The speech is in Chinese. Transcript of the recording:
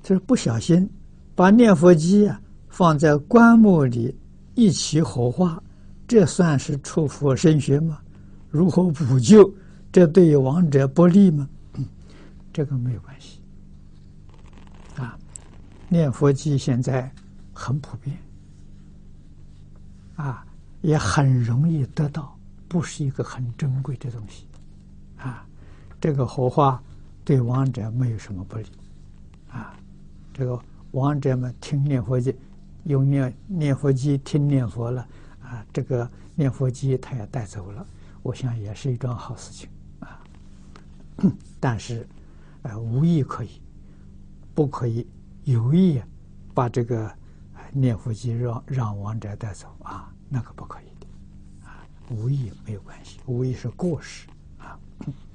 就是不小心把念佛机放在棺木里一起火化，这算是触佛身血吗？如何补救？这对亡者不利吗？这个没有关系念佛机现在很普遍也很容易得到，不是一个很珍贵的东西这个火化对亡者没有什么不利这个亡者们听念佛机，用念佛机听念佛了这个念佛机他也带走了，我想也是一桩好事情但是无意可以，不可以有意把这个念佛机让亡者带走那个不可以的无意没有关系，无意是过失